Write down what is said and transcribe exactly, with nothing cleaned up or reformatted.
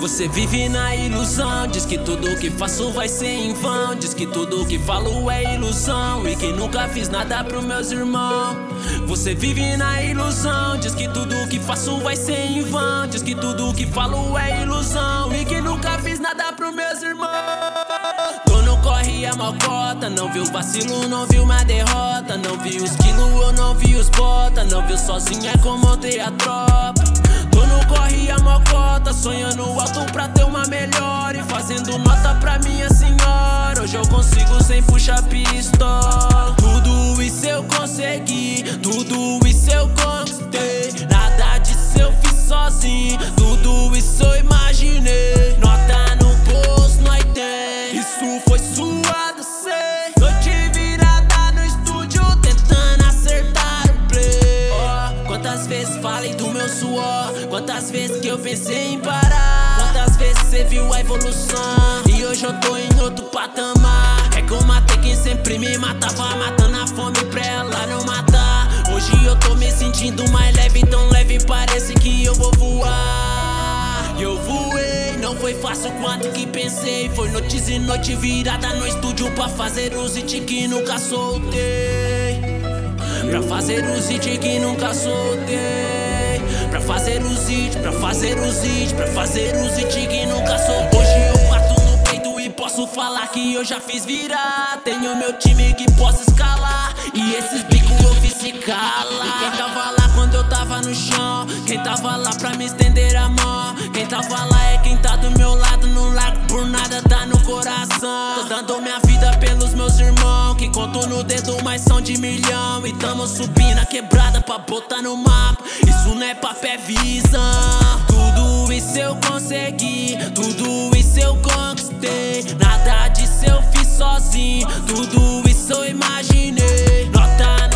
Você vive na ilusão, diz que tudo que faço vai ser em vão. Diz que tudo que falo é ilusão e que nunca fiz nada pros meus irmãos. Você vive na ilusão, diz que tudo que faço vai ser em vão. Diz que tudo que falo é ilusão e que nunca fiz nada pros meus irmãos. Tô no corre e a malcota, não viu vacilo, não viu uma derrota. Não vi os quilos, eu não vi os bota. Não viu sozinho, é como montei a tropa. Tô no corre e a malcota, sonhando alto pra ter uma melhor e fazendo nota pra minha senhora. Hoje eu consigo sem puxar pistola. Tudo isso eu consegui, tudo isso eu conquistei. Nada disso eu fiz sozinho, tudo isso eu imaginei. Nota no bolso, nós tem, isso foi suado, sei. Noite virada no estúdio tentando acertar o play. Oh, quantas vezes falei do meu suor, quantas vezes que eu pensei em parar. Quantas vezes cê viu a evolução e hoje eu tô em outro patamar. É que eu matei quem sempre me matava, matando a fome pra ela não matar. Hoje eu tô me sentindo mais leve, tão leve parece que eu vou voar. E eu voei, não foi fácil quanto que pensei. Foi noites e noite virada no estúdio pra fazer os hits que nunca soltei. Pra fazer os hits que nunca soltei. Pra fazer os hits, pra fazer os hits, pra fazer os hits que nunca soltei. Hoje eu bato no peito e posso falar que eu já fiz virar. Tenho meu time que posso escalar e esses bicos eu fiz se calar. E quem tava lá quando eu tava no chão, quem tava lá pra me estender a mão, quem tava lá é quem tá do meu lado. Não largo por nada, tá no coração. Tô dando minha vida pelos meus irmãos, que conto no dedo, mas são de milhão. E tamo subindo a quebrada pra botar no mapa. Isso não é papo, é visão. Tudo isso eu consegui, tudo isso eu conquistei. Nada disso eu fiz sozinho, tudo isso eu imaginei. Nota